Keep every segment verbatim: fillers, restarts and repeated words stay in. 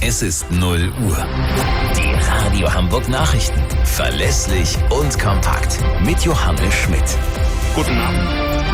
Es ist null Uhr. Die Radio Hamburg Nachrichten. Verlässlich und kompakt. Mit Johannes Schmidt. Guten Abend.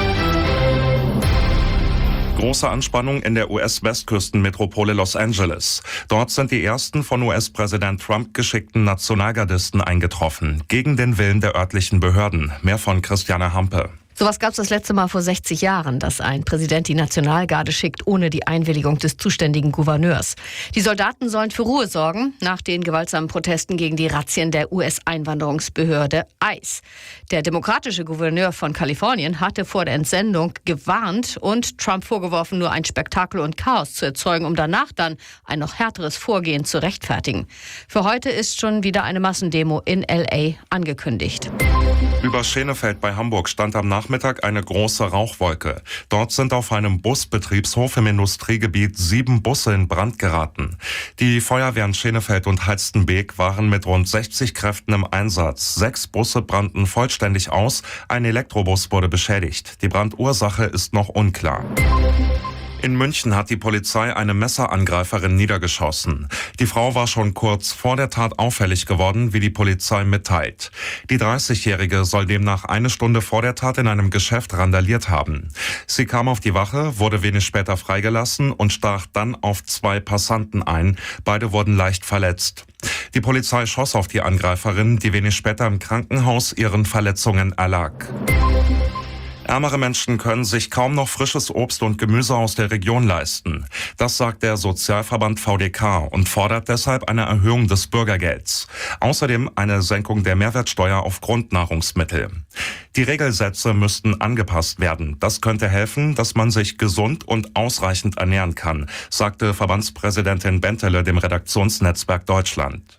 Große Anspannung in der U S-Westküstenmetropole Los Angeles. Dort sind die ersten von U S-Präsident Trump geschickten Nationalgardisten eingetroffen. Gegen den Willen der örtlichen Behörden. Mehr von Christiane Hampe. Sowas gab es das letzte Mal vor sechzig Jahren, dass ein Präsident die Nationalgarde schickt, ohne die Einwilligung des zuständigen Gouverneurs. Die Soldaten sollen für Ruhe sorgen nach den gewaltsamen Protesten gegen die Razzien der U S-Einwanderungsbehörde ICE. Der demokratische Gouverneur von Kalifornien hatte vor der Entsendung gewarnt und Trump vorgeworfen, nur ein Spektakel und Chaos zu erzeugen, um danach dann ein noch härteres Vorgehen zu rechtfertigen. Für heute ist schon wieder eine Massendemo in L A angekündigt. Über Schenefeld bei Hamburg stand am Nachmittag eine große Rauchwolke. Dort sind auf einem Busbetriebshof im Industriegebiet sieben Busse in Brand geraten. Die Feuerwehren Schenefeld und Halstenbek waren mit rund sechzig Kräften im Einsatz. Sechs Busse brannten vollständig aus, ein Elektrobus wurde beschädigt. Die Brandursache ist noch unklar. In München hat die Polizei eine Messerangreiferin niedergeschossen. Die Frau war schon kurz vor der Tat auffällig geworden, wie die Polizei mitteilt. Die dreißigjährige soll demnach eine Stunde vor der Tat in einem Geschäft randaliert haben. Sie kam auf die Wache, wurde wenig später freigelassen und stach dann auf zwei Passanten ein. Beide wurden leicht verletzt. Die Polizei schoss auf die Angreiferin, die wenig später im Krankenhaus ihren Verletzungen erlag. Ärmere Menschen können sich kaum noch frisches Obst und Gemüse aus der Region leisten. Das sagt der Sozialverband V D K und fordert deshalb eine Erhöhung des Bürgergelds. Außerdem eine Senkung der Mehrwertsteuer auf Grundnahrungsmittel. Die Regelsätze müssten angepasst werden. Das könnte helfen, dass man sich gesund und ausreichend ernähren kann, sagte Verbandspräsidentin Bentele dem Redaktionsnetzwerk Deutschland.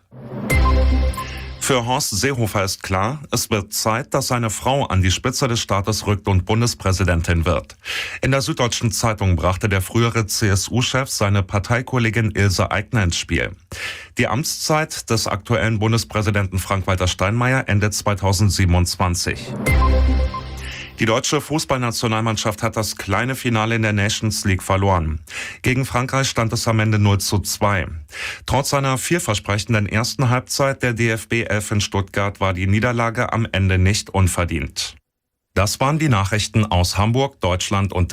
Für Horst Seehofer ist klar, es wird Zeit, dass seine Frau an die Spitze des Staates rückt und Bundespräsidentin wird. In der Süddeutschen Zeitung brachte der frühere C S U-Chef seine Parteikollegin Ilse Aigner ins Spiel. Die Amtszeit des aktuellen Bundespräsidenten Frank-Walter Steinmeier endet zweitausendsiebenundzwanzig. Die deutsche Fußballnationalmannschaft hat das kleine Finale in der Nations League verloren. Gegen Frankreich stand es am Ende null zu zwei. Trotz einer vielversprechenden ersten Halbzeit der D F B elf in Stuttgart war die Niederlage am Ende nicht unverdient. Das waren die Nachrichten aus Hamburg, Deutschland und der